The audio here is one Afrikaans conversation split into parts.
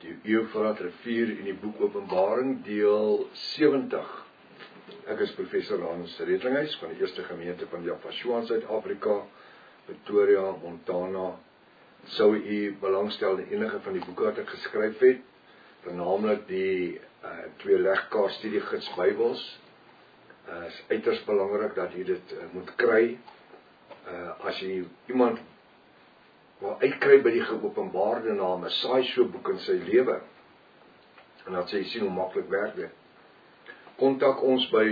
Die Eufraat rivier in die boek Openbaring, deel 70. Ek is professor Hans Redlinghuis van die eerste gemeente van Javashua in Suid-Afrika, Pretoria, Montana. Sou u belangstel in enige van die boeke wat ek geskryf het, naamlik die 2 legkaart studiegids Bybels. Is uiters belangrik dat jy dit moet kry. As jy iemand wil uitkry by die geopenbaarde name, saai so boek in sy lewe. En dan sê jy sien hoe maklik werk dit. Kontak ons by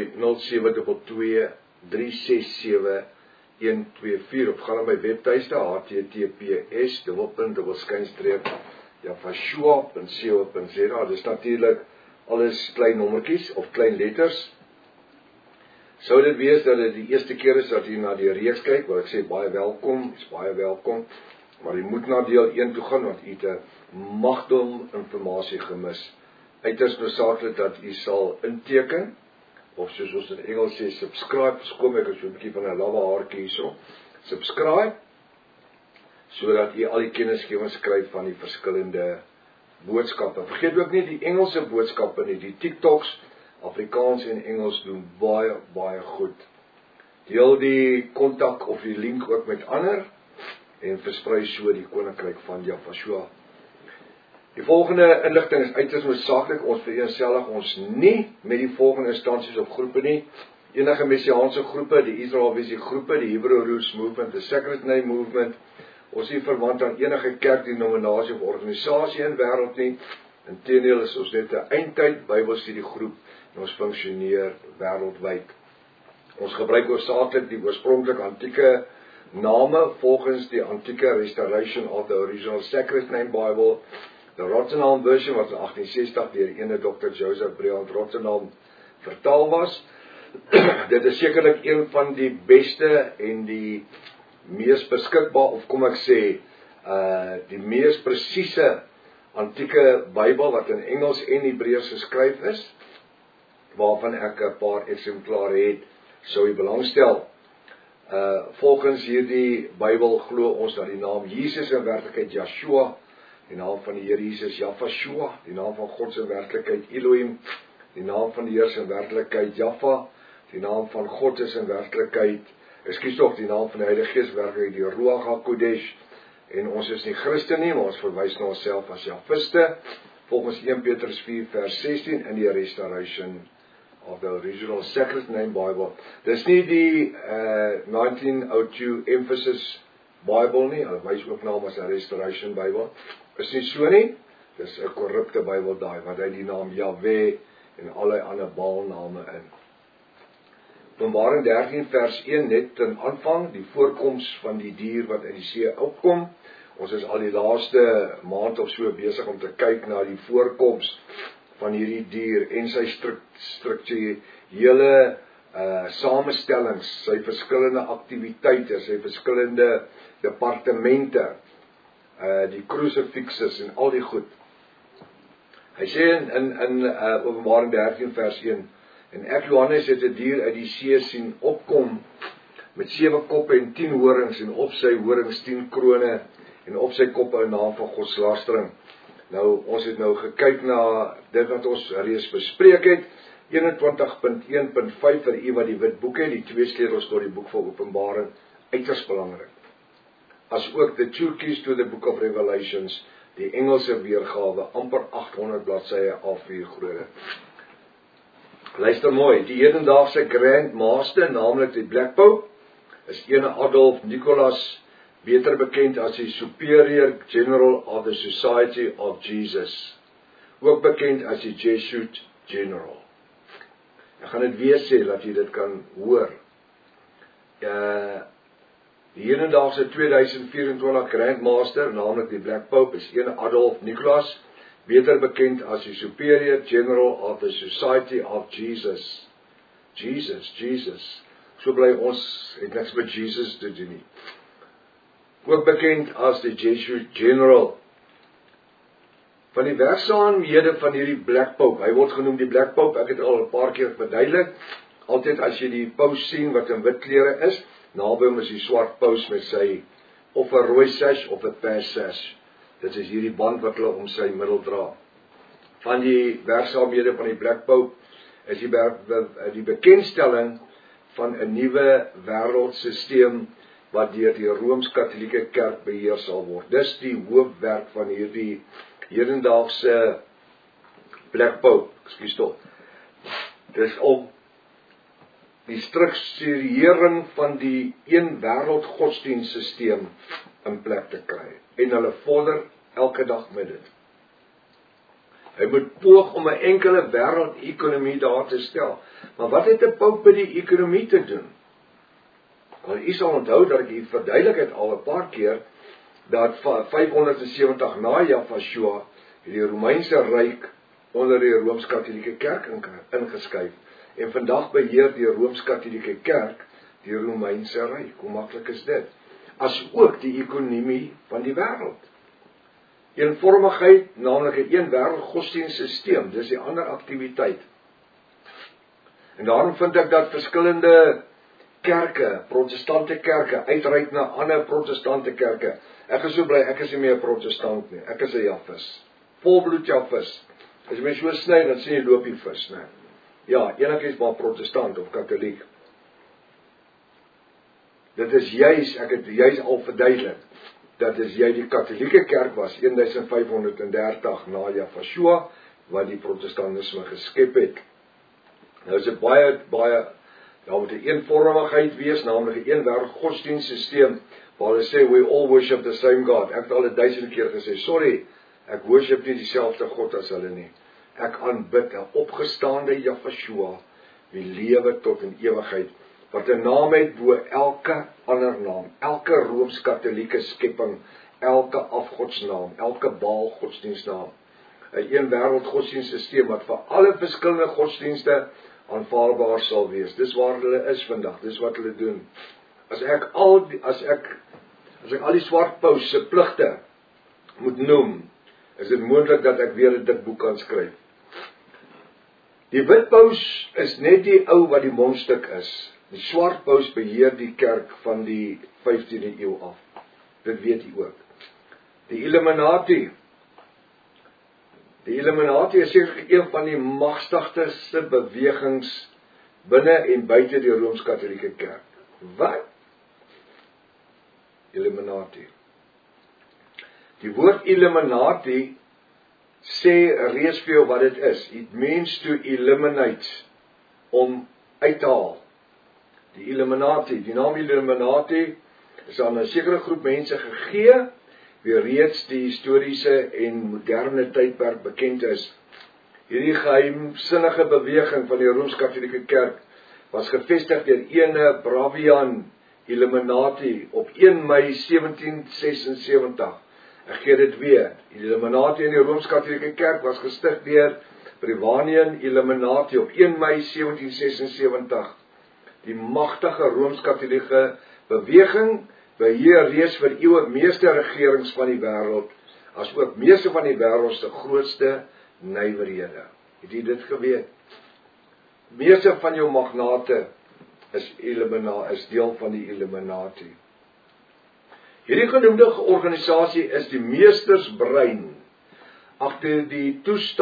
0722367124 of gaan na my webtuiste https://javashua.co.za. Dis natuurlik alles klein nommertjies of klein letters. Sou dit wees dat dit die eerste keer is dat jy na die reeks kyk, wil ek sê baie welkom, is baie welkom. Maar jy moet na deel 1 toe gaan, want jy het 'n magdom informasie gemis. Uiters noodsaaklik dat jy sal inteken, of soos ons in Engels sê, subscribe, kom ek so 'n bietjie van 'n lawwe haartjie hierso, subscribe, sodat jy al die kennisgewings kry van die verskillende boodskappe. Vergeet ook nie die Engelse boodskappe nie, die TikToks, Afrikaans en Engels doen baie, baie goed. Deel die kontak of die link ook met ander, en versprei so die koninkryk van Javashua. Die volgende inligting is uiters noodsaaklik, ons vereenselwig ons nie met die volgende instansies of groepe nie. Enige messiaanse groepe, die Israel Visie groepe, die Hebrew Roots Movement, die Sacred Name Movement, ons is verwant aan enige kerk, denominasie of organisasie in wêreld nie. Inteendeel is ons net 'n eindtyd Bybelstudiegroep en ons funksioneer wêreldwyd. Ons gebruik hoofsaaklik die oorspronklike antieke name volgens die antieke restoration of the original Sacred Name Bible, the Rotterdam version wat in 1860 deur ene Dr. Joseph Briand Rotterdam vertaal was. Dit is sekerlik een van die beste en die mees beskikbaar, of kom ek sê, die mees presiese antieke Bybel wat in Engels en Hebreëus geskryf is, waarvan ek 'n paar eksemplare het, sou jy belangstel. Volgens hierdie Bybel glo ons dat die naam Jesus in werklikheid Yeshua, die naam van die Here Jesus Javashua, die naam van God in werklikheid Elohim, die naam van die Heer in werklikheid Jaffa, die naam van God is in werklikheid, die naam van die Heilige Gees werklikheid die Ruach HaKodesh, en ons is nie Christen nie, maar ons verwys na onsself as Javiste, volgens 1 Petrus 4 vers 16 in die Restoration of the Original Sacred Name Bible. Dis nie die 1902 Emphasis Bible nie, hulle wys ook na hom as 'n Restoration Bible. Is nie so nie, dis 'n korrupte Bybel daai, wat hy die naam Yahweh en allerlei ander baalname in. Openbaring 13 vers 1, net ten aanvang, die voorkoms van die dier wat uit die see opkom. Ons is al die laaste maand of so besig om te kyk na die voorkoms van hierdie dier en sy strukturele samestellings, sy verskillende aktiwiteite, sy verskillende departemente, die crucifixes en al die goed. Hy sê in Openbaring 13 vers 1, en ek Johannes het 'n dier uit die see sien opkom met 7 koppe en 10 horings en op sy horings 10 krone en op sy koppe 'n naam van godslastering. Nou, ons het nou gekyk na dit wat ons reeds bespreek het, 21.1.5 vir u wat die wit boek het, die 2 sleutels tot die boek van Openbaring, uiters belangrik. As ook the 2 keys to the book of Revelations, die Engelse weergawe, amper 800 bladsye A4 grootte. Luister mooi, die hedendaagse Grand Master, naamlik die Black Pope, is ene Adolf Nicholas, beter bekend as die Superior General of the Society of Jesus, ook bekend as die Jesuit General. Ek gaan dit weer sê, dat jy dit kan hoor. Die hedendaagse 2024 Grand Master, naamlik die Black Pope, is ene Adolf Nicholas, beter bekend as die Superior General of the Society of Jesus. Jesus. So bly ons, het niks met Jesus te doen nie. Ook bekend as die Jesuit General. Van die werksaamhede van hierdie Black Pope, hy word genoem die Black Pope, ek het al 'n paar keer verduidelik, altyd as jy die paus sien wat in wit klere is, naby hom is die swart paus met sy, of 'n rooi sash of 'n pers sash. Dit is hierdie band wat hulle om sy middel dra. van die werksaamhede van die Black Pope is die bekendstelling van 'n nuwe wêreldsisteem wat deur die Rooms-Katolieke Kerk beheer sal word. Dis die hoofwerk van hierdie hedendaagse Black Pope, ekskuus tog. Dis om die strukturering van die een wêreld godsdienstsisteem in plek te kry. En hulle vorder elke dag met dit. Hy moet poog om 'n enkele wêreldekonomie daar te stel. Maar wat het 'n Pope met die ekonomie te doen? Want u sal onthou dat ek hier verduidelik het al 'n paar keer dat 570 na Joshua die Romeinse ryk onder die Rooms-Katolieke Kerk ingeskuif. En vandag beheer die Rooms-Katolieke Kerk die Romeinse ryk. Hoe maklik is dit? As ook die ekonomie van die wêreld. Eenvormigheid, naamlik 'n een wêreld godsdienstsisteem, dis die ander aktiwiteit. En daarom vind ek dat verskillende kerke, protestante kerke, uitreik na ander protestante kerke. Ek is so bly, ek is nie meer 'n protestant nie, ek is 'n Javis. Volbloed Javis. As jy my so sny, dan sien jy loop die vis, né? Ja, enigiets maar protestant of katoliek. Dit is juis, ek het juis al verduidelik, dat is jy die katolieke kerk was, 1530 na Joshua, wat die protestantisme geskep het. Nou is dit baie, daar moet 'n eenvormigheid wees, naamlik 'n een wêreld godsdienstsisteem, waar hulle sê, we all worship the same God. Ek het al 1000 keer gesê, sorry, ek worship nie dieselfde God as hulle nie. Ek aanbid 'n opgestaande Joshua, wie lewe tot in ewigheid, wat 'n naam het bo elke ander naam, elke Rooms-Katolieke skepping, elke afgodsnaam, elke Baal godsdienstnaam. 'n een wêreld godsdienstsisteem wat vir alle verskillende godsdienste aanvaarbaar sal wees. Dis waar hulle is vandag, dis wat hulle doen. As ek al die swart paus se pligte moet noem, is dit moontlik dat ek weer 'n dik boek kan skryf. Die wit paus is net die ou wat die mondstuk is. Die swart paus beheer die kerk van die 15de eeu af. Dit weet u ook. Die Illuminati is seker een van die magstigste bewegings binne en buite die Rooms-Katolieke Kerk. Wat? Illuminati. Die woord Illuminati sê reeds vir jou wat dit is. It means to eliminate, om uit te haal. Die Illuminati, die naam Illuminati is aan 'n sekere groep mense gegee, wie reeds die historiese en moderne tydperk bekend is. Hierdie geheimsinnige beweging van die Rooms-Katolieke Kerk was gevestig deur ene Bravian Illuminati op 1 Mei 1776. Ek gee dit weer. Die Illuminati in die Rooms-Katolieke Kerk was gestig deur Bravian Illuminati op 1 Mei 1776. Die magtige Rooms-Katolieke beweging beheer reeds vir eeue meeste regerings van die wêreld, as ook meeste van die wêreld se grootste nywerhede. Het jy dit geweet? Meeste van jou magnate is deel van die Illuminati. Hierdie genoemde organisasie is die meestersbrein agter die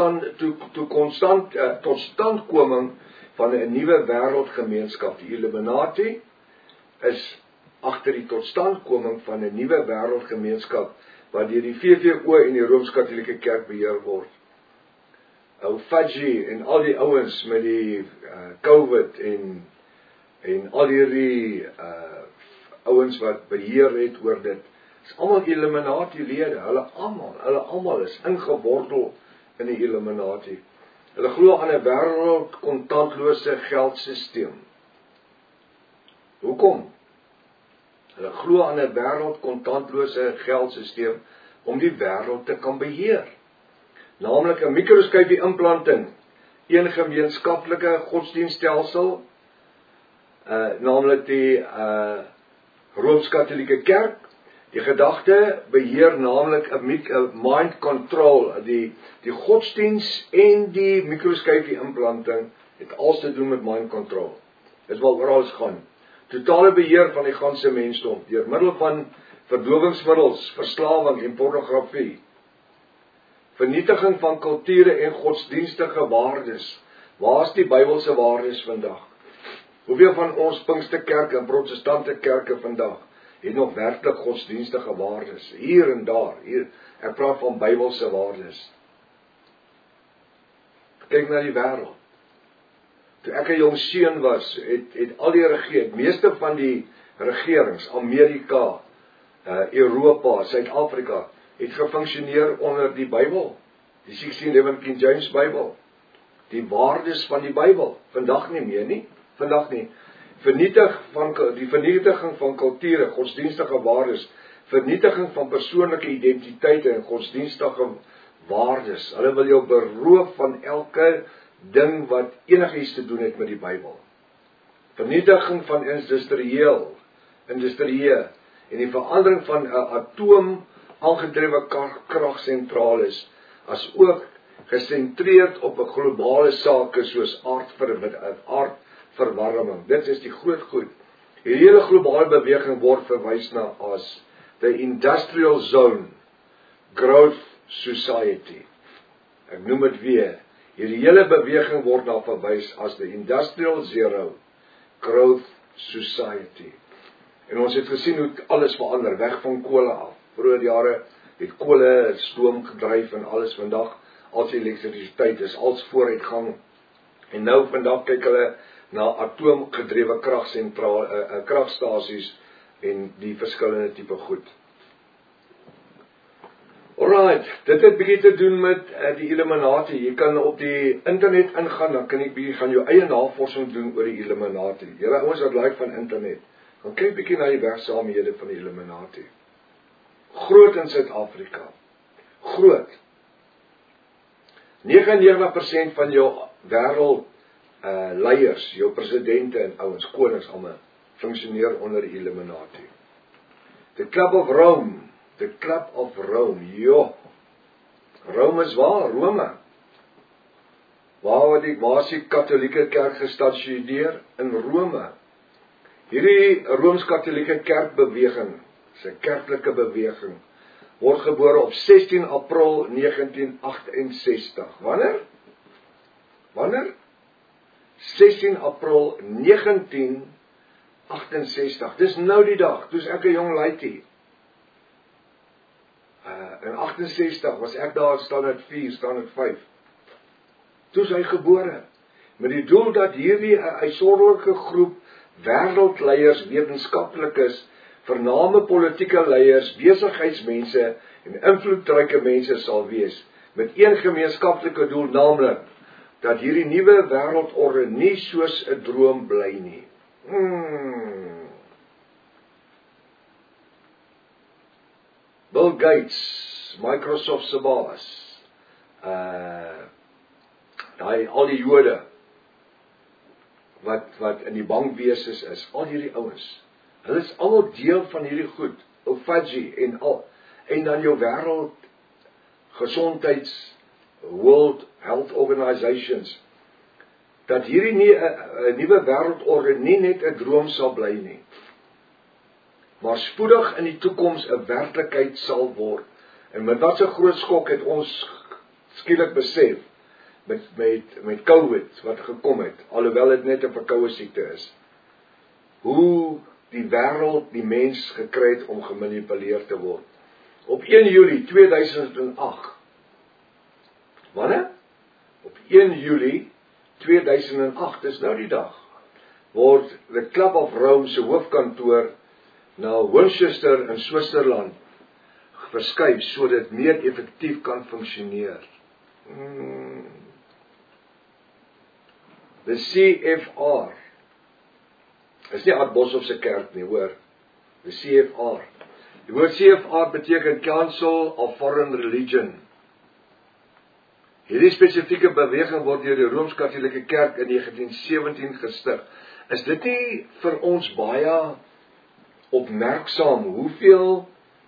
totstandkoming van 'n nuwe wêreldgemeenskap. Die Illuminati is agter die totstandkoming van 'n nuwe wêreldgemeenskap wat deur die VVO en die Rooms-Katolieke Kerk beheer word. Ou Fudgy en al die ouens met die COVID en al hierdie ouens wat beheer het oor dit, is almal Illuminati-lede. Hulle almal is ingewortel in die Illuminati. Hulle glo aan 'n wêreld kontantlose geldsisteem. Hoekom? Hulle glo aan 'n wêreld kontantlose geldsisteem om die wêreld te kan beheer. Naamlik 'n mikroskopie implanting, een gemeenskaplike godsdienststelsel, naamlik die Rooms-Katolieke Kerk. Die gedagte beheer naamlik 'n mind control, die godsdiens en die mikroskopie implanting het alles te doen met mind control. Dit wil oral gaan. Totale beheer van die ganse mensdom deur middel van verdowingsmiddels, verslawing en pornografie. vernietiging van kulture en godsdienstige waardes. Waar is die Bybelse waardes vandag? Hoeveel van ons Pinksterkerke en protestante kerke vandag het nog werklik godsdienstige waardes? Hier en daar, ek praat van Bybelse waardes. Kyk na die wêreld. Toe ek 'n jong seun was, het al die meeste van die regerings, Amerika, Europa, Suid-Afrika, het gefunksioneer onder die Bybel, die 1611 King James Bybel, die waardes van die Bybel. Vandag nie meer nie, vandag nie. Die vernietiging van kulture, godsdienstige waardes, vernietiging van persoonlike identiteite en godsdienstige waardes. Hulle wil jou beroof van elke ding wat enigiets te doen het met die Bybel. Vernietiging van industrië en die verandering van 'n atoom aangedrewe kragsentrales, as ook gesentreerd op 'n globale sake soos aardverwarming. Dit is die groot goed. Hierdie hele globale beweging word verwys na as the Industrial Zone Growth Society. Ek noem dit weer. Hierdie hele beweging word na verwys as the Industrial Zero Growth Society. En ons het gesien hoe alles verander, weg van kole af. Vroeger jare het kole, stoom gedryf en alles. Vandag, als elektrisiteit is als vooruitgang. En nou vandag kyk hulle na atoomgedrewe kragstasies en die verskillende tipe goed. Alright, dit het bietjie te doen met die Illuminati. Jy kan op die internet ingaan, dan kan jy gaan jou eie navorsing doen oor die Illuminati. Julle ouens wat like van internet, dan kyk bietjie na die werksaamhede van die Illuminati. Groot in Suid-Afrika. Groot. 99% van jou wêreld leiers, jou presidente en ouens, konings almal, funksioneer onder die Illuminati. The Club of Rome. The Club of Rome, jo. Rome is waar, Rome. Waar is die katholieke kerk gestasioneer? In Rome. Hierdie Rooms-Katholieke kerkbeweging, is 'n kerklike beweging, word gebore op 16 April 1968. Wanneer? 16 April 1968. Dis nou die dag, toe's ek 'n jong laitie. In 68 was ek daar standaard 4, standaard 5. Toe is hy gebore. Met die doel dat hierdie 'n uitsonderlike groep wêreldleiers, wetenskaplikes, vername politieke leiers, besigheidsmense en invloedryke mense sal wees, met een gemeenskaplike doel, naamlik dat hierdie nuwe wêreldorde nie soos 'n droom bly nie. Bill Gates, Microsoft se baas, al die Jode wat in die bankwese is, al hierdie ouens, hulle is almal deel van hierdie goed, Fauci en dan jou wêreld gesondheids, World Health Organizations, dat hierdie nie 'n nuwe wêreldorde nie net 'n droom sal bly nie, maar spoedig in die toekoms 'n werklikheid sal word. En met wat 'n groot skok het ons skielik besef met COVID wat gekom het, alhoewel dit net 'n verkoue siekte is, hoe die wêreld die mens gekry het om gemanipuleer te word. Op 1 Julie 2008, wanneer? Op 1 Julie 2008, dis nou die dag, word the Club of Rome se hoofkantoor na Winchester in Switserland verskuif sodat dit meer effektief kan funksioneer. The CFR is nie Aardboshoff se kerk nie, hoor. The CFR. Die woord CFR beteken Council of Foreign Religion. Hierdie spesifieke beweging word deur die Rooms-Katolieke Kerk in 1917 gestig. Is dit nie vir ons baie opmerksaam hoeveel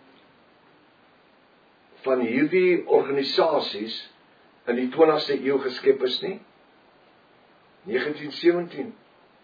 van hierdie organisasies in die 20ste eeu geskep is nie? 1917.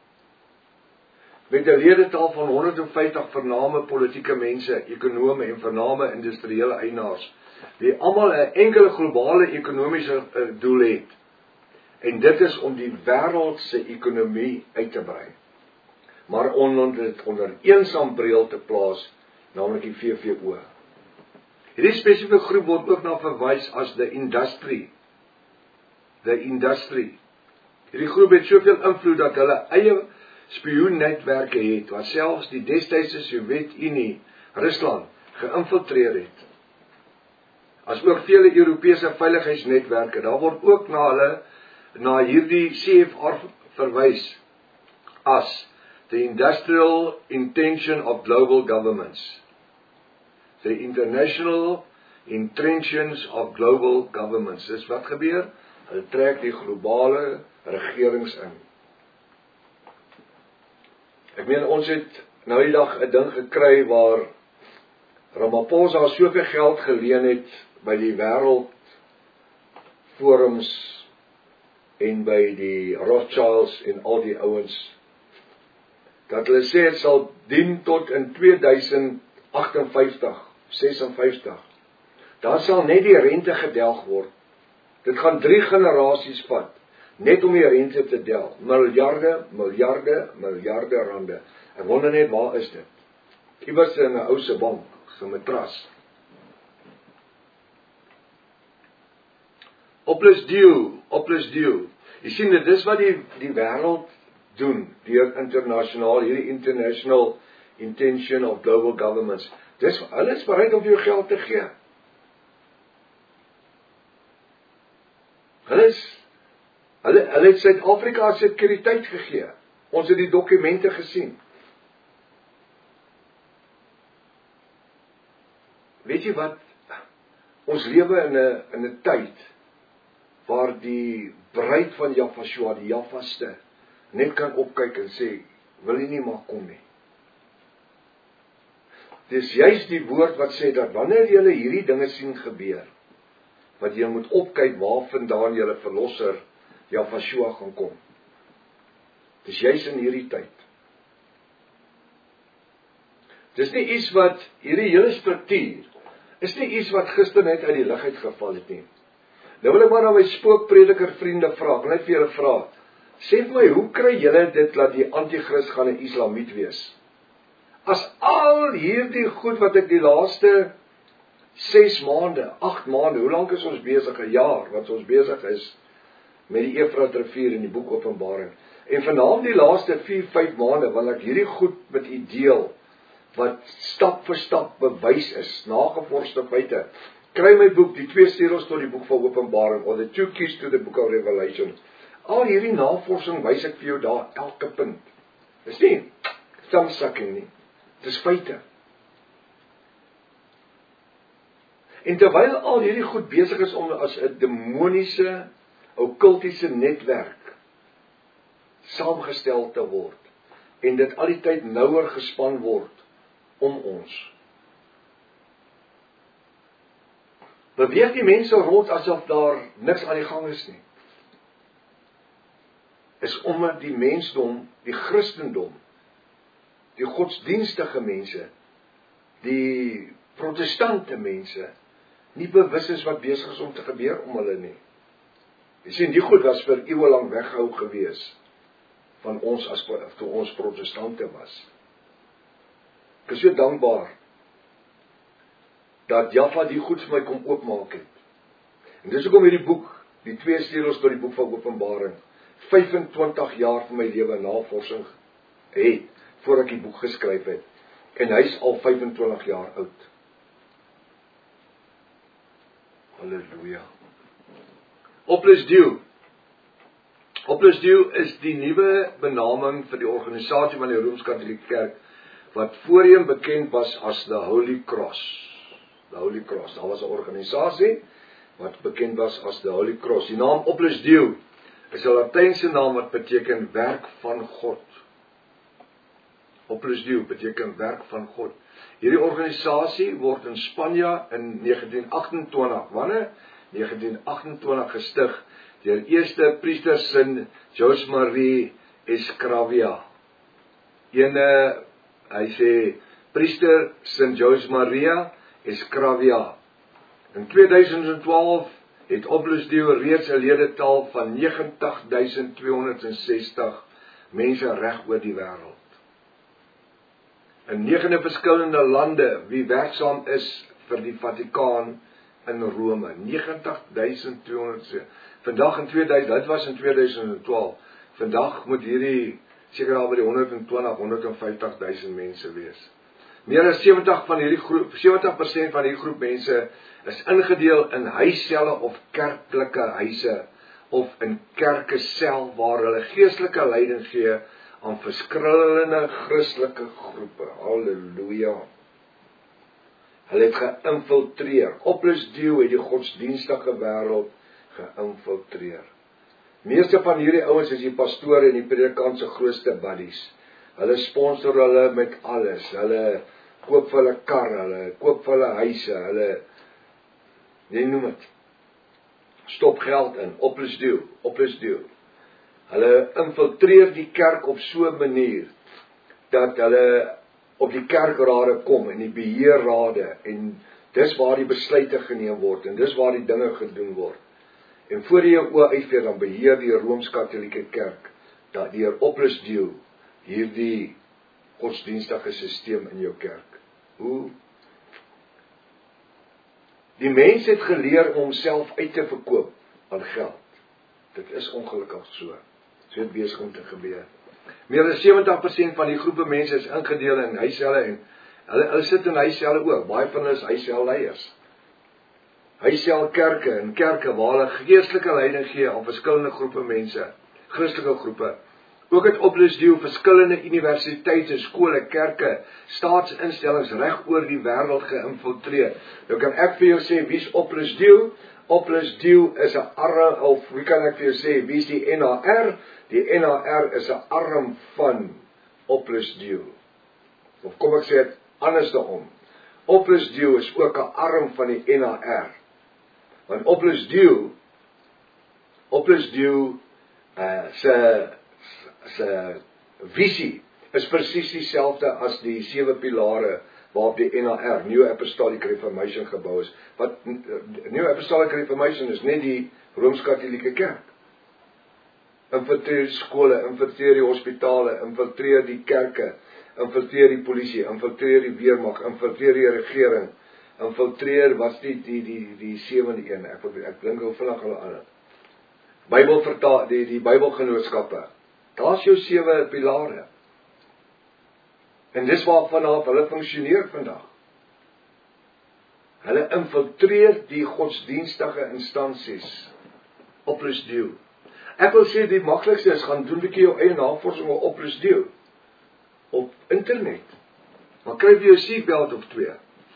Met 'n ledetal van 150 vername politieke mense, ekonome en vername industriële eienaars die almal 'n enkele globale ekonomiese doel het. En dit is om die wêreld se ekonomie uit te brei. Maar om dit onder een sambreel te plaas, naamlik die VVO. Hierdie spesifieke groep word ook na verwys as the industry. The industry. Hierdie groep het soveel invloed dat hulle eie spioennetwerke het, wat selfs die destydse Sowjetunie, Rusland, geïnfiltreer het. As ook vele Europese veiligheidsnetwerke, daar word ook na hierdie CFR verwys as the industrial intention of global governments. The international intentions of global governments. Dis wat gebeur? Hulle trek die globale regerings in. Ek meen, ons het nou die dag 'n ding gekry waar Ramaphosa soveel geld geleen het by die wêreldforums en by die Rothschilds en al die ouens, dat hulle sê het sal dien tot in 2058, 56. Daar sal net die rente gedelg word. Dit gaan 3 generasies vat, net om die rente te del. Miljarde rande. Ek wonder net, waar is dit? Iewers in 'n ou se bank, so 'n matras. Oplis deal. Jy sien, dit is wat die wêreld doen, deur internasionaal, hierdie international intention of global governments. Hulle is bereid om vir jou geld te gee. Hulle het Suid-Afrika sekuriteit gegee. Ons het die dokumente gesien. Weet jy wat? Ons lewe in 'n tyd waar die bruid van Jaffa, die Jaffaste, net kan opkyk en sê, wil jy nie maar kom nie. Dis juist die woord wat sê dat wanneer jy hierdie dinge sien gebeur, wat jy moet opkyk waar vandaan jy verlosser, Jaffa gaan kom. Dis juist in hierdie tyd. Dis nie iets wat, hierdie hele struktuur, is nie iets wat gister net uit die lug uitgeval het nie. Nou wil ek maar aan my spookprediker vriende vra, ek net vir julle vra, sê vir my, hoe kry julle dit dat die antichrist gaan 'n islamiet wees? As al hierdie goed wat ek die laaste 6 maande, 8 maande, hoe lank is ons besig? 'n jaar, wat ons besig is met die Efrat rivier in die boek Openbaring. En vanaand die laaste 4-5 maande, wil ek hierdie goed met u deel, wat stap vir stap bewys is, nagevorsde feite. Kry my boek, die 2 sleutels tot die boek van Openbaring, or the 2 keys to the book of Revelation. Al hierdie navorsing wys ek vir jou daar, elke punt. Dis nie thumbsucking nie, dis feite. En terwyl al hierdie goed besig is om as 'n demoniese, okkultiese netwerk saamgestel te word, en dit al die tyd nouer gespan word om ons, beweeg die mense rond asof daar niks aan die gang is nie. Is omdat die mensdom, die Christendom, die godsdienstige mense, die protestante mense, nie bewus is wat besig is om te gebeur om hulle nie. Jy sien, die goed was vir eeue lank weggehou gewees van ons as toe ons protestante was. Ek is so dankbaar dat Jaffa die goed vir my kom oopmaak het. En dis hoekom hierdie boek, die 2 sleutels tot die boek van Openbaring, 25 jaar van my lewe navorsing het, voordat ek die boek geskryf het. En hy is al 25 jaar oud. Halleluja. Oplis Deo is die nuwe benaming vir die organisasie van die Rooms-Katolieke Kerk, wat voorheen bekend was as the Holy Cross. The Holy Cross. Daar was 'n organisasie wat bekend was as the Holy Cross. Die naam Oplis Deo is 'n Latynse naam wat beteken werk van God. Oplis Deo beteken werk van God. Hierdie organisasie word in Spanje in 1928, wanneer? 1928 gestig deur eerste priester Sint Jose Maria Escravia. Hy sê priester Sint Jose Maria Escravia. In 2012 het Opus Deo reeds 'n ledetal van 90.260 mense reg oor die wêreld. In 9 verskillende lande wie werksaam is vir die Vatikaan in Rome. 90.200. Vandag in 2000, dit was in 2012. Vandag moet hierdie seker al by die 150.000 mense wees. Meer as 70% van hierdie groep mense is ingedeel in huisselle of kerklike huise of in kerke self waar hulle geestelike leiding gee aan verskillende Christelike groepe. Halleluja. Hulle het geïnfiltreer. Opus Deo het die godsdienstige wêreld geïnfiltreer. Meeste van hierdie ouens is die pastore en die predikant se grootste buddies. Hulle sponsor hulle met alles. Hulle koop vir hulle karre, hulle koop vir hulle huise, hulle noem dit. Stop geld in. Opus Deo. Hulle infiltreer die kerk op so 'n manier dat hulle op die kerkrade kom en die beheerrade en dis waar die besluite geneem word en dis waar die dinge gedoen word. En voor jy jou oë uitvee dan beheer die Rooms-Katolieke Kerk dat deur Opus Deo hierdie godsdienstige stelsel in jou kerk. Hoe? Die mens het geleer om homself uit te verkoop aan geld. Dit is ongelukkig so. So het besig om te gebeur. Meer as 70% van die groepe mense is ingedeel in huisselle en hulle sit in huisselle ook. Baie van hulle is huisselleiers. Huisselkerke en kerke waar hulle geestelike leiding gee aan verskillende groepe mense, Christelike groepe. Ook het Opus Deo verskillende universiteite, skole, kerke, staatsinstellings reg oor die wêreld geïnfiltreer. Nou kan ek vir jou sê wie's Opus Deo? Opus Deo is 'n arm, of wie kan ek vir jou sê wie's die NAR? Die NAR is 'n arm van Opus Deo. Of kom ek sê dit andersom. Opus Deo is ook 'n arm van die NAR. Want Opus Deo se visie is presies dieselfde as die 7 pilare waarop die NAR, New Apostolic Reformation, gebou is. Wat New Apostolic Reformation is net die Rooms-Katolieke Kerk. Infiltreer die skole, infiltreer die hospitale, infiltreer die kerke, infiltreer die polisie, infiltreer die weermag, infiltreer die regering, infiltreer wat die 7de een. Ek dink hoe vinnig hulle aan. Bybelvertaal, die Bybelgenootskappe. Daar's jou 7 pilare. En dis waarvanaf hulle funksioneer vandag. Hulle infiltreer die godsdienstige instansies. Opus Deo. Ek wil sê die maklikste is gaan doen 'n bietjie jou eie navorsing oor Opus Deo op internet. Maar kry jy jou seatbelt of 2.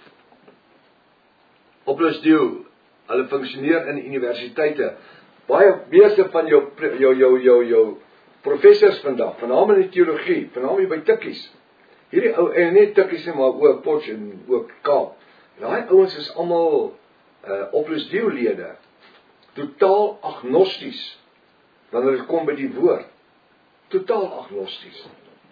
Opus Deo, hulle funksioneer in universiteite. Baie meeste van jou professors vandag, veral in die teologie, veral by tikkies. Hierdie ou en net tikkies nie, maar ook Potch en ook Kaap. Daai ouens is almal Opus Deo lede. Totaal agnosties wanneer dit kom by die woord. Totaal agnosties.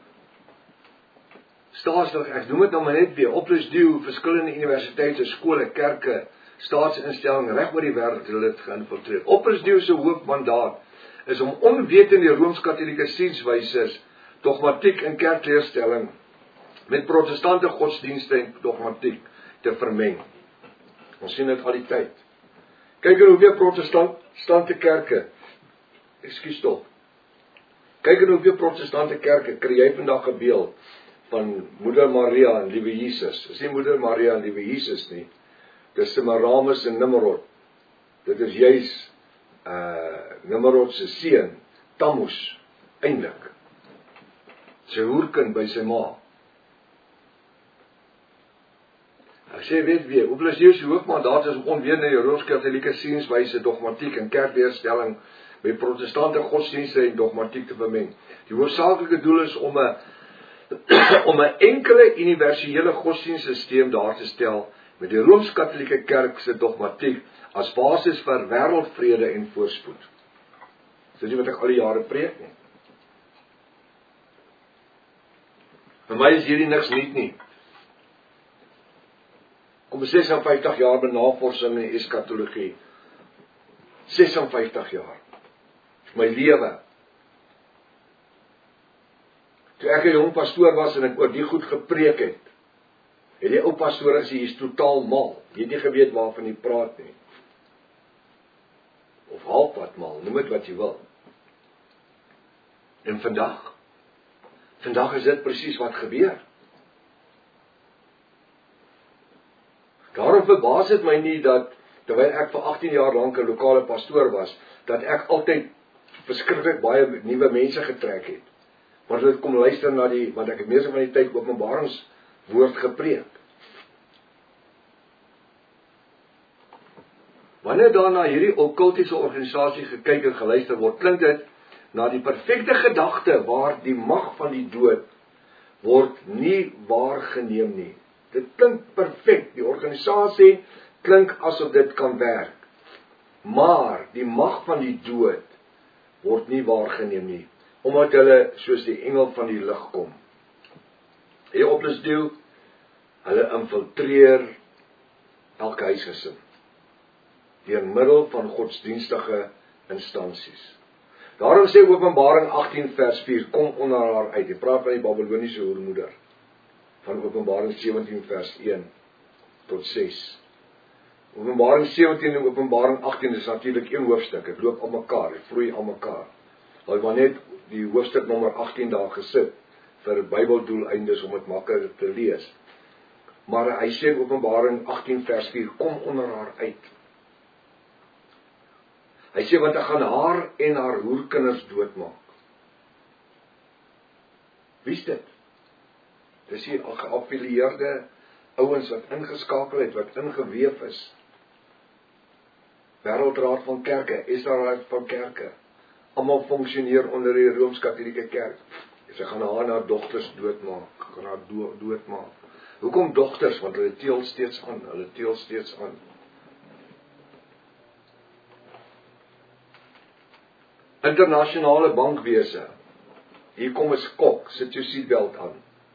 Staatslik, ek noem dit nou maar net weer, Opus Deo, verskillende universiteite, skole, kerke, staatsinstellings reg oor die wêreld hulle dit geïnfiltreer. Opus Deo se hoofmandaat is om onwetende Rooms-Katolieke sienswyse, dogmatiek en kerkleerstelling met protestante godsdienste en dogmatiek te vermeng. Ons sien dit al die tyd. Kyk hoeveel protestante kerke, kyk hoeveel protestante kerke kry jy vandag 'n beeld van Moeder Maria en Liewe Jesus. Dis nie Moeder Maria en Liewe Jesus nie. Dis Semiramis en Nimrod. Dit is juis Nimrod se seun, Tammuz, eintlik. Sy hoerkind by sy ma. Ek sê weet weer, Opus Deo se hoofmandaat is om onwetende Rooms-Katolieke sienswyse, dogmatiek en kerkleerstelling met protestante godsdienste en dogmatiek te vermeng. Die hoofsaaklike doel is om 'n enkele universele godsdienstelsel daar te stel met die Rooms-Katolieke Kerk se dogmatiek as basis vir wêreldvrede en voorspoed. Dis nie wat ek al die jare preek nie. Vir my is hierdie niks nuut nie. Kom 56 jaar benavorsing in eskatologie. 56 jaar. My lewe. Toe ek 'n jong pastoor was en ek oor die goed gepreek het die ou pastoor gesê, hy is totaal mal. Jy het nie geweet waarvan hy praat nie. Of halfpad mal, noem dit wat jy wil. En vandag is dit presies wat gebeur. Daarom verbaas dit my nie dat, terwyl ek vir 18 jaar lank 'n lokale pastoor was, dat ek altyd verskriklik baie nuwe mense getrek het. Want hulle kom luister na want ek het meeste van die tyd openbaringswoord gepreek. Wanneer daar na hierdie okkultiese organisasie gekyk en geluister word, klink dit na die perfekte gedagte waar die mag van die dood word nie waargeneem nie. Dit klink perfek, die organisasie klink asof dit kan werk. Maar die mag van die dood word nie waargeneem nie, omdat hulle soos die engel van die lig kom. Die oplossing, hulle infiltreer elke huisgesin deur middel van godsdienstige instansies. Daarom sê Openbaring 18 vers 4, kom onder haar uit. Hy praat van die Babyloniese hoermoeder. Van Openbaring 17 vers 1 tot 6. Openbaring 17 en Openbaring 18 is natuurlik een hoofstuk. Dit loop al mekaar, dit vloei al mekaar. Hy het net die hoofstuk nommer 18 daar gesit vir Bybeldoeleindes om dit makliker te lees. Maar hy sê in Openbaring 18 vers 4, kom onder haar uit. Hy sê, want ek gaan haar en haar hoerkinders doodmaak. Wie is dit? Dis hier al geaffilieerde ouens wat ingeskakel het, wat ingeweef is. Wêreldraad van kerke, Israel van kerke. Almal funksioneer onder die Rooms-Katolieke kerk. Sy gaan haar en haar dogters doodmaak, gaan haar doodmaak. Hoekom dogters? Want hulle teel steeds aan, Internasionale bankwese. Hier kom 'n skok, sit jou seatbelt aan.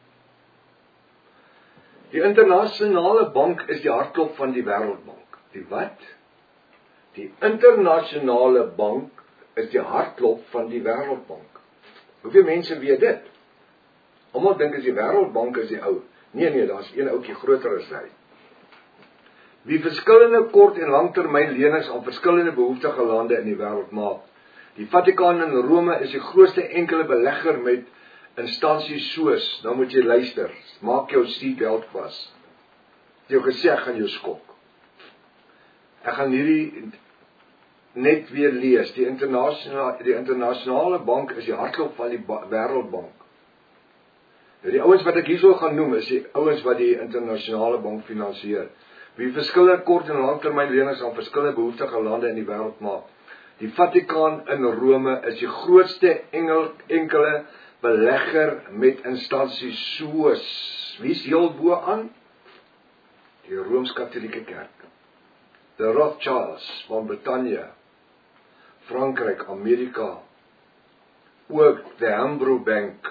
Die internasionale bank is die hartklop van die Wêreldbank. Die wat? Die internasionale bank is die hartklop van die Wêreldbank. Hoeveel mense weet dit? Almal dink as die Wêreldbank is die ou. Nee, daar's een ouetjie groter as hy. Wie verskillende kort- en langtermyn lenings aan verskillende behoeftige lande in die wêreld maak. Die Vatikaan in Rome is die grootste enkele belegger met instansies soos, nou moet jy luister, maak jou seatbelt vas. Ek het jou gesê, ek gaan jou skok. Ek gaan hierdie net weer lees. Die internasionale bank is die hartklop van die Wêreldbank. Die ouens wat ek hierso gaan noem, is die ouens wat die internasionale bank finansier. Wie verskillende kort- en langtermyn lenings aan verskillende behoeftige lande in die wêreld maak. Die Vatikaan in Rome is die grootste enkele belegger met instansies soos, wie is heel bo aan? Die Rooms-Katolieke kerk. The Rothschilds van Brittanje, Frankryk, Amerika, ook the Hambro Bank,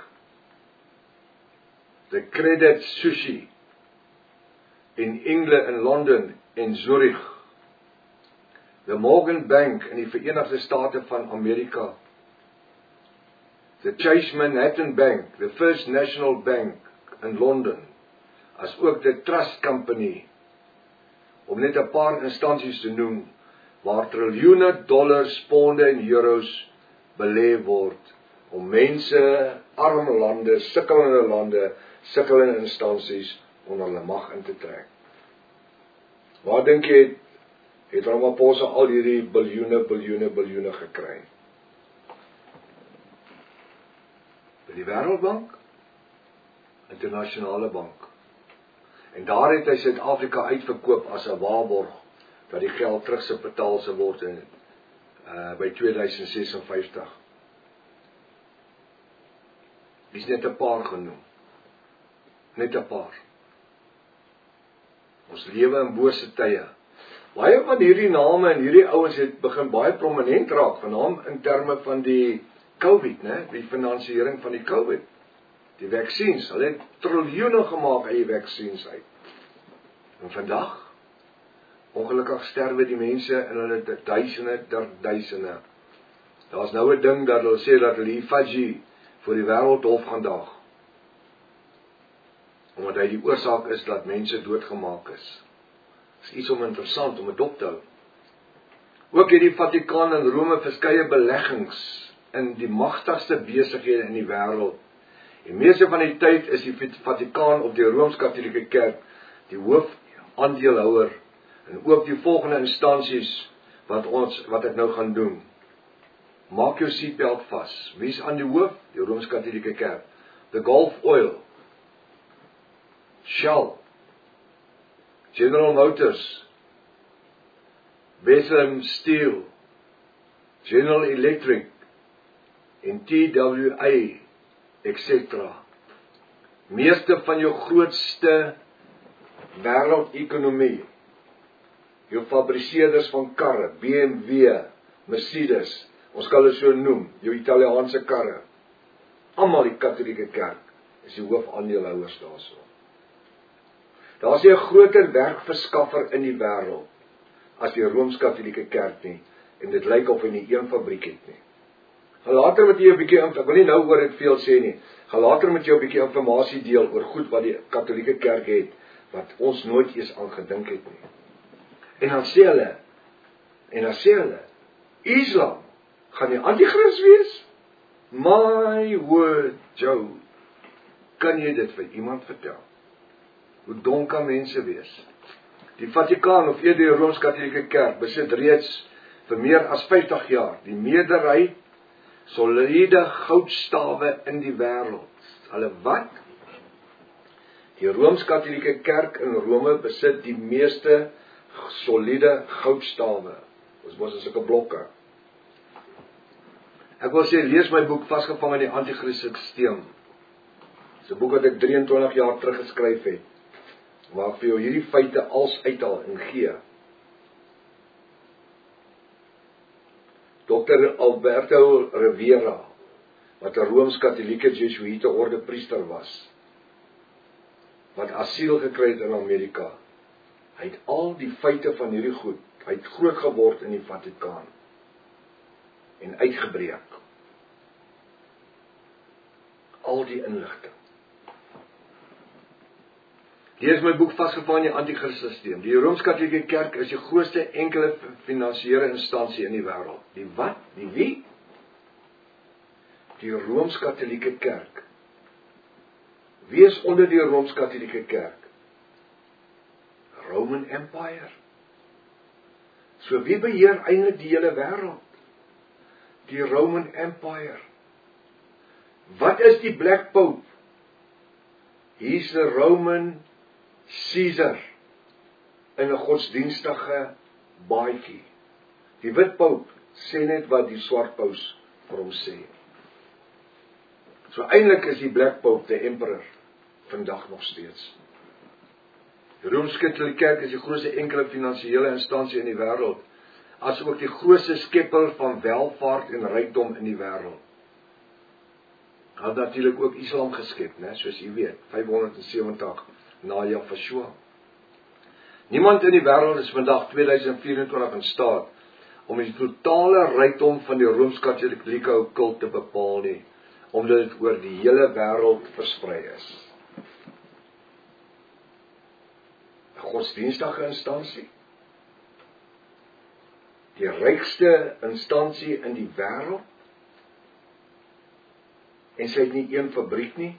the Credit Suisse in Engeland en Londen en Zurich, the Morgan Bank in die Verenigde State van Amerika, the Chase Manhattan Bank, the First National Bank in Londen, as ook the Trust Company, om net 'n paar instansies te noem, waar triljoene dollars, ponde en euros belê word, om mense, arme lande, sukkelende instansies onder hulle mag in te trek. Waar dink jy het Ramaphosa al hierdie biljoene gekry? By die Wêreldbank, internasionale bank. En daar het hy Suid-Afrika uitverkoop as 'n waarborg dat die geld terug se betaal sou word by 2056. Dis net 'n paar genoem. Net 'n paar. Ons lewe in bose tye. Baie van hierdie name en hierdie ouens het begin baie prominent raak, veral in terme van die COVID, né, die finansiering van die COVID. Die vaksines, hulle het triljoene gemaak uit die vaksines uit. En vandag, ongelukkig sterwe die mense in hulle duisende. Daar's nou 'n ding dat hulle sê dat hulle die Fajr vir die wêreldhof gaan daag. Omdat hy die oorsaak is dat mense doodgemaak is. Dit is iets om interessant om dit op te hou. Ook het die Vatikaan en Rome verskeie beleggings in die magtigste besighede in die wêreld. Die meeste van die tyd is die Vatikaan of die Rooms-Katolieke Kerk die hoofaandeelhouer en ook die volgende instansies wat ek nou gaan doen. Maak jou seatbelt vas. Wie is aan die hoof? Die Rooms-Katolieke Kerk. The Gulf Oil, Shell, General Motors, Bethlehem Steel, General Electric, en TWA, etc. Meeste van jou grootste wêreldekonomie, jou fabriseerders van karre, BMW, Mercedes, ons kan dit so noem, jou Italiaanse karre, almal die Katolieke Kerk, is die hoofaandeelhouers daarso. Daar is nie 'n groter werkverskaffer in die wêreld as die Rooms-Katolieke Kerk nie, en dit lyk of hy nie een fabriek het nie. Gaan later met jy 'n bietjie, ek wil nie nou oor dit veel sê nie, gaan later met jou 'n bietjie informasie deel oor goed wat die Katolieke Kerk het, wat ons nooit eens aan gedink het nie. En dan sê hulle, Islam gaan die anti-kris wees? My word, Joe, kan jy dit vir iemand vertel? Hoe dom kan mense wees? Die Vatikaan of eerder die Rooms-Katolieke Kerk besit reeds vir meer as 50 jaar die meerderheid soliede goudstawe in die wêreld. Hulle wat? Die Rooms-Katolieke Kerk in Rome besit die meeste soliede goudstawe. Ons mos as 'n blokke. Ek wil sê, lees my boek Vasgevang in die Anti-Kris-Sisteem. Dis 'n boek wat ek 23 jaar terug geskryf het, waar ek vir jou hierdie feite als uithaal en gee. Dr. Alberto Rivera, wat 'n Rooms-Katolieke Jesuïte orde priester was, wat asiel gekry het in Amerika, hy het al die feite van hierdie goed, hy het groot geword in die Vatikaan, en uitgebreek. Al die inligting. Lees my boek Vasgevang in die Anti-Kris-Sisteem. Die Rooms-Katolieke Kerk is die grootste enkele finansiële instansie in die wêreld. Die wat? Die wie? Die Rooms-Katolieke Kerk. Wie is onder die Rooms-Katolieke Kerk? Roman Empire. So wie beheer eintlik die hele wêreld? Die Roman Empire. Wat is die Black Pope? He's the Roman Caesar in 'n godsdienstige baadjie. Die wit paus sê net wat die swart paus vir hom sê. So eintlik is die Black Pope die emperor vandag nog steeds. Die Rooms-Katolieke Kerk is die grootste enkele finansiële instansie in die wêreld, as ook die grootste skepper van welvaart en rykdom in die wêreld. Hy het natuurlik ook Islam geskep, né, soos jy weet, 570 na Yahshua. Niemand in die wêreld is vandag 2024 in staat om die totale rykdom van die Rooms-Katolieke kult te bepaal nie, omdat dit oor die hele wêreld versprei is. 'n Godsdienstige instansie, die rykste instansie in die wêreld, en sy het nie een fabriek nie.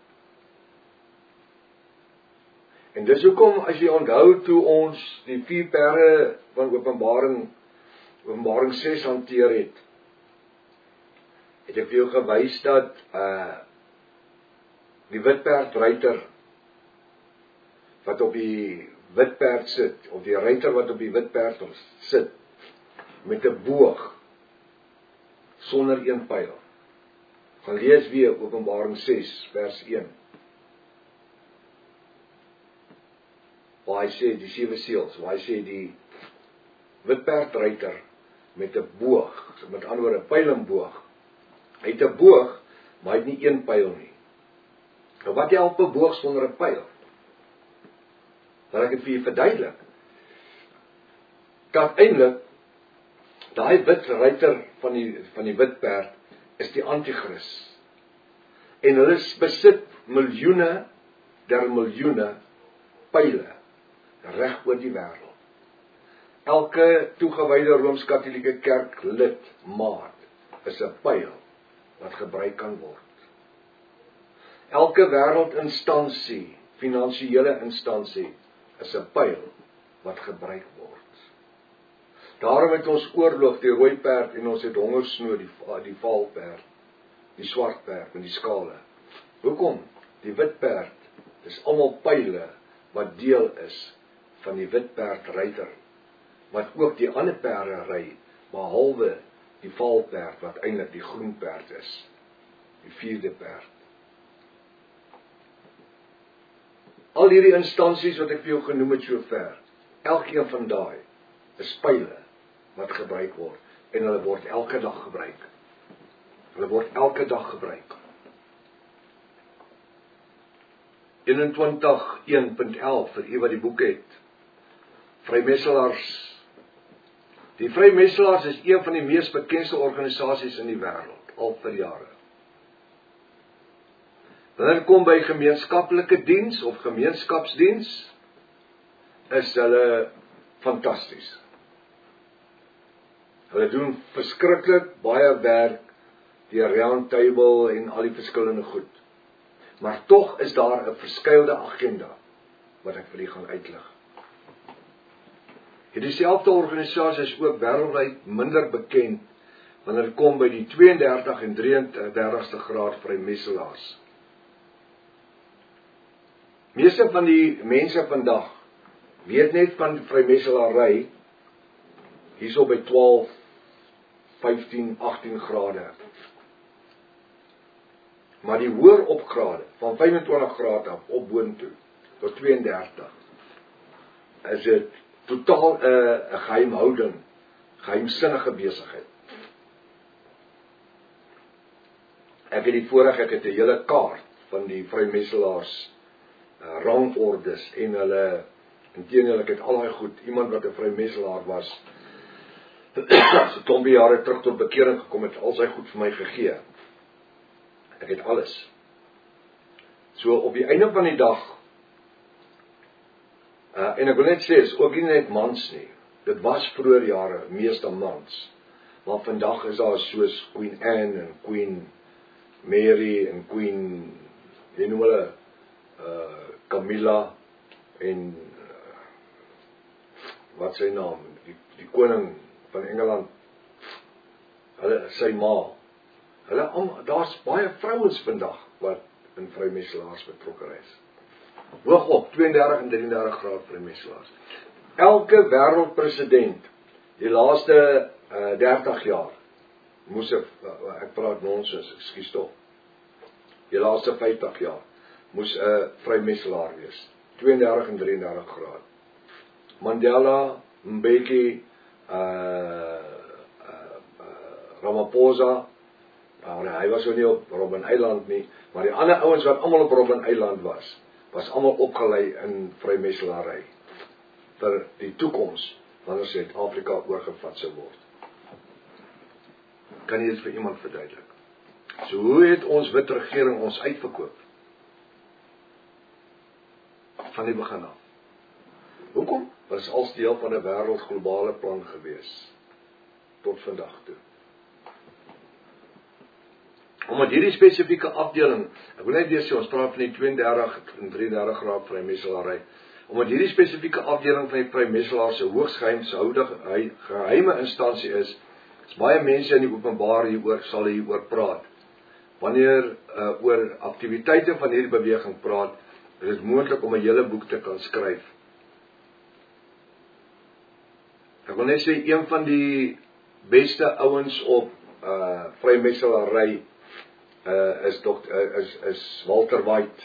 En dis hoekom, as jy onthou toe ons die 4 perde van Openbaring 6 hanteer het, het ek vir jou gewys dat die witperdruiter wat op die witperd sit, of die ruiter wat op die witperd sit, met 'n boog, sonder een pyl. Gaan lees weer Openbaring 6 vers 1. Waar hy sê die 7 seels, waar hy sê die witperdruiter met 'n boog, met ander woorde 'n pyl en boog. Hy het 'n boog, maar hy het nie een pyl nie. Nou wat help 'n boog sonder 'n pyl? Laat ek dit vir julle verduidelik. Dat eintlik daai wit ruiter van die wit perd is die anti-kris. En hulle besit miljoene der miljoene pyle reg oor die wêreld. Elke toegewyde Rooms-Katolieke Kerk lidmaat is 'n pyl wat gebruik kan word. Elke wêreldinstansie, finansiële instansie, is 'n pyl wat gebruik word. Daarom het ons oorlog, die rooi perd, en ons het hongersnood, die vaalperd, die swart perd met die skale. Hoekom? Die wit perd, dis almal pyle wat deel is van die wit perd ruiter, wat ook die ander perde ry, behalwe die vaalperd wat eintlik die groen perd is, die vierde perd. Al hierdie instansies wat ek vir jou genoem het sover, elkeen van daai is pyle wat gebruik word, en hulle word elke dag gebruik. Hulle word elke dag gebruik. 21:1.11 vir u wat die boek het. Vrymesselaars. Die Vrymesselaars is een van die mees bekende organisasies in die wêreld, al vir jare. Wanneer dit kom by gemeenskaplike diens of gemeenskapsdiens, is hulle fantasties. Hulle doen verskriklik baie werk, die round table en al die verskillende goed. Maar tog is daar 'n verskuilde agenda, wat ek vir u gaan uitlig. Hierdie selfde organisasie is ook wêreldwyd minder bekend, wanneer dit kom by die 32 en 33ste graad vrymesselaars. Meeste van die mense vandag weet net van vrymesselary hierso by 12, 15, 18 grade. Maar die hoër opgrade, van 25 grade af, op boontoe, tot 32, is dit totaal 'n geheimhouding, geheimsinnige besigheid. Ek het die voorreg, ek het 'n hele kaart van die vrymesselaars rangordes en hulle, inteendeel ek het al daai goed, iemand wat 'n vrymesselaar was, so 20 jare terug tot bekering gekom het, al sy goed vir my gegee. Ek het alles. So op die einde van die dag, en ek wil net sê, is ook nie net mans nie. Dit was vroeër jare, meeste mans. Maar vandag is daar soos Queen Anne en Queen Mary en Queen, jy noem hulle, Camilla en wat sy naam, die koning van Engeland, hulle, sy ma. Daar's baie vrouens vandag wat in vrymesselaars betrokke is. Hoog op, 32 en 33 graad vrymesselaars. Elke wêreldpresident, die laaste 30 jaar, ek praat nonsens, ekskuus tog, die laaste 50 jaar, moes 'n vrymesselaar wees. 32 en 33 graad. Mandela, Mbeki, Ramaphosa, hy was so nie op Robben Island nie, maar die ander ouens wat almal op Robben Island was almal opgelei in vrymesselary vir die toekoms wanneer Suid-Afrika oorgevat sou word. Kan jy dit vir iemand verduidelik? So hoe het ons wit regering ons uitverkoop? Van die begin af. Hoekom? Dit is als deel van 'n wêreld globale plan gewees tot vandag toe. Omdat hierdie spesifieke afdeling, ek wil net weer sê, ons praat van die 32 en 33 graad vrymesselary, omdat hierdie spesifieke afdeling van die vrymesselaars se hoogs geheime instansie is baie mense in die openbaar sal hieroor praat. Wanneer oor aktiwiteite van hierdie beweging praat, is dit moontlik om 'n hele boek te kan skryf. Ek wil net sê, een van die beste ouens op vrymesselary is Walter White.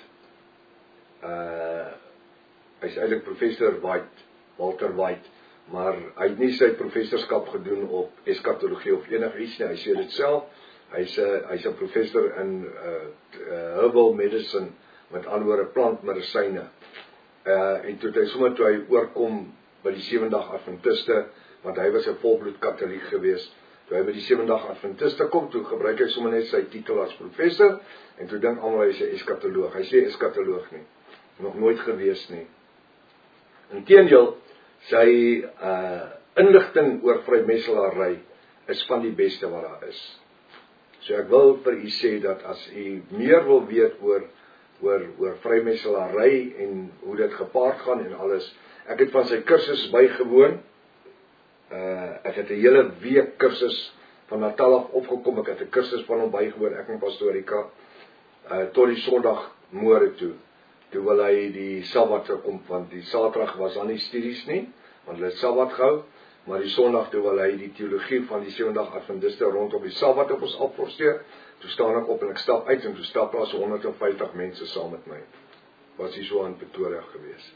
Hy's eintlik professor White, Walter White, maar hy het nie sy professorskap gedoen op eskatologie of enigiets nie. Hy sê dit self. Hy's 'n professor in herbal medicine, met ander woorde plantmedisyne. En toe hy oorkom by die 7-dag Adventiste, want hy was 'n volbloed katoliek geweest. Toe hy by die 7-dag Adventiste kom, toe gebruik hy sommer net sy titel as professor, en toe dink almal hy is 'n eskatoloog. Hy sê eskatoloog nie, nog nooit gewees nie. Inteendeel, sy inligting oor vrymetselary is van die beste wat daar is. So ek wil vir u sê dat as u meer wil weet oor vrymetselary en hoe dit gepaard gaan en alles, ek het van sy kursus bygewoon. Ek het 'n hele week kursus van Natal af opgekom, ek het 'n kursus van hom bygewoon, ek en Pastor Rika, tot die Sondag môre toe wil hy die Sabbat kom, want die Saterdag was dan nie studies nie, want hulle het Sabbat gehou, maar die Sondag toe wil hy die teologie van die 7-dag Adventiste rondom die Sabbat op ons afforceer. Toe staan ek op en ek stap uit, en toe stap daar so 150 mense saam met my. Was hy so aan Pretoria gewees.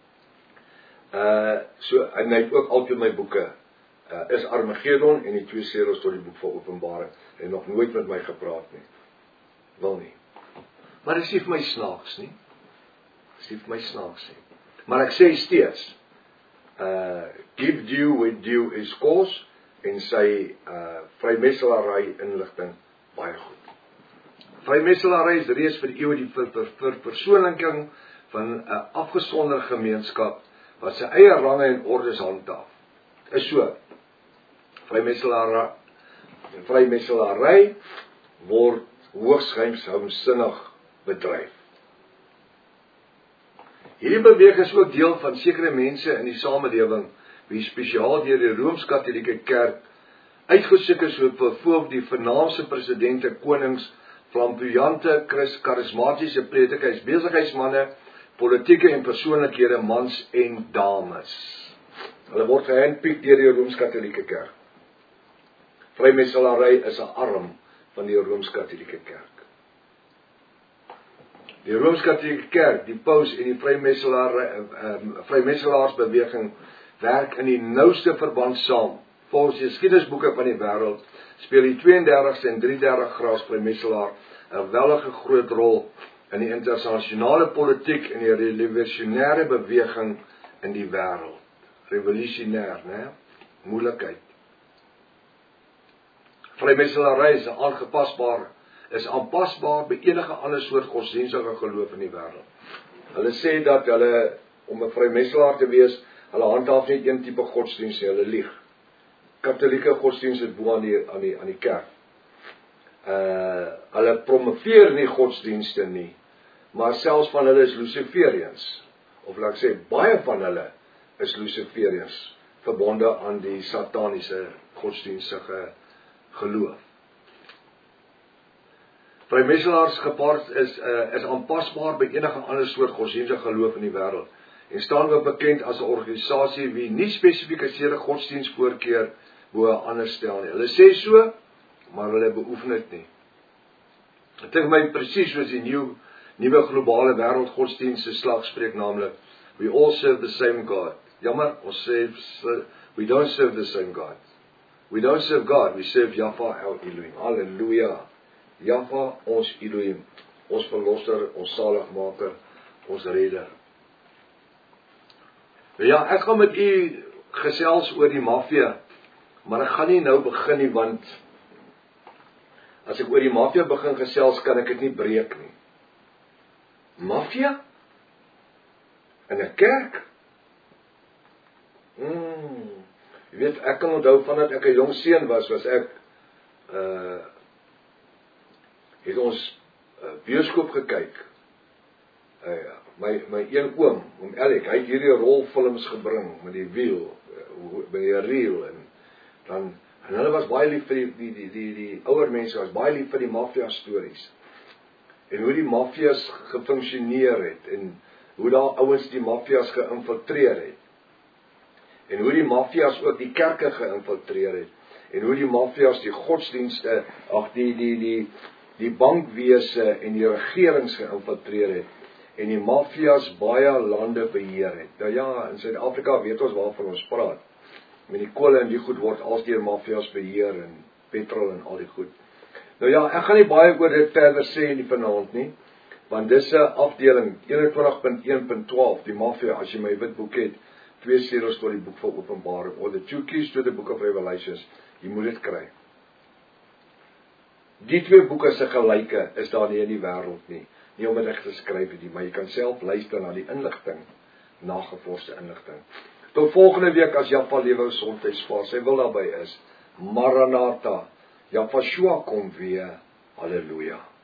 En hy het ook altyd my boeke, is Armageddon en die 2 series tot die boek van Openbaring. Hy het nog nooit met my gepraat nie. Wil nie. Maar dit is nie vir my snaaks nie. Maar ek sê steeds, give due with due is cause, en sy vrymetselary inligting baie goed. Vrymetselary is reeds vir eeue die verpersoonliking van 'n afgesonderde gemeenskap wat sy eie range en ordes handhaaf. Is so. Vrymetselary word hoogs geheimsinnig bedryf. Hierdie beweging is ook deel van sekere mense in die samelewing wie spesiaal deur die Rooms-Katolieke Kerk uitgesoek is vir die vernaamste presidente, konings, flamboyante, karismatiese predikers, besigheidsmanne, politieke en persoonlikhede, mans en dames. Hulle word gehandpick deur die Rooms-Katolieke Kerk. Vrymetselary is 'n arm van die Rooms-Katolieke Kerk. Die Rooms-Katolieke Kerk, die Paus en die vrymetselaarsbeweging werk in die nouste verband saam. Volgens die geskiedenisboeke van die wêreld speel die 32ste en 33 graads vrymetselaar 'n weldige groot rol in die internasionale politiek en die revolusionêre beweging in die wêreld. Revolusionêr, né? Moeilikheid. Vrymetselary is aanpasbaar by enige ander soort godsdienstige geloof in die wêreld. Hulle sê dat hulle, om 'n vrymetselaar te wees, hulle handhaaf net een tipe godsdienst, hulle lieg. Katolieke godsdienst is bo aan die kerk. Hulle promoveer nie godsdienste nie, maar selfs van hulle is Luciferians. Of laat ek sê, baie van hulle is Luciferians, verbonde aan die sataniese godsdienstige geloof. Vrymetselaars gepaard is aanpasbaar by enige ander soort godsdienstige geloof in die wêreld, en staan ook bekend as 'n organisasie wie nie spesifiek 'n sekere godsdienstvoorkeur bo 'n ander stel nie. Hulle sê so, maar hulle beoefen dit nie. Dit klink my presies soos die nuwe globale wêreldgodsdienst se slagspreuk, naamlik we all serve the same God. Jammer, ons sê we don't serve the same God. We don't serve God, we serve Jahwe el Elohim. Halleluja. Jahwe, ons Elohim, ons verlosser, ons saligmaker, ons redder. Ja, ek gaan met u gesels oor die maffia, maar ek gaan nie nou begin nie, want as ek oor die maffia begin gesels, kan ek dit nie breek nie. Maffia? In 'n kerk? Jy weet, ek kan onthou vandat ek 'n jong seun was ek het ons bioskoop gekyk. My een oom Alec, hy het hierdie rolfilms gebring met die wiel, by die reel, en hulle was baie lief vir die ouer mense, was baie lief vir die maffia stories. En hoe die maffias gefunksioneer het, en hoe daar ouens die maffias geïnfiltreer het. En hoe die maffias ook die kerke geïnfiltreer het. En hoe die maffias die godsdienste, die bankwese en die regerings geïnfiltreer het. En die maffias baie lande beheer het. Nou ja, in Suid-Afrika weet ons waarvan ons praat. Met die kolle en die goed word als deur maffias beheer, en petrol en al die goed. Nou ja, ek gaan nie baie oor dit verder sê in die vanaand nie. Want dis 'n afdeling 21.1.12, die Mafia, as jy my witboek het, 2 sleutels tot die boek van Openbaring, or the 2 keys to the book of Revelations, jy moet dit kry. Die 2 boeke se gelyke is daar nie in die wêreld nie, nie om dit te skryf nie, maar jy kan self luister na die inligting, nagevorsde inligting. Tot volgende week as Jaffa lewe Sondheidspar, sy wil daarby is, Maranatha, Jaffa kom weer, halleluja.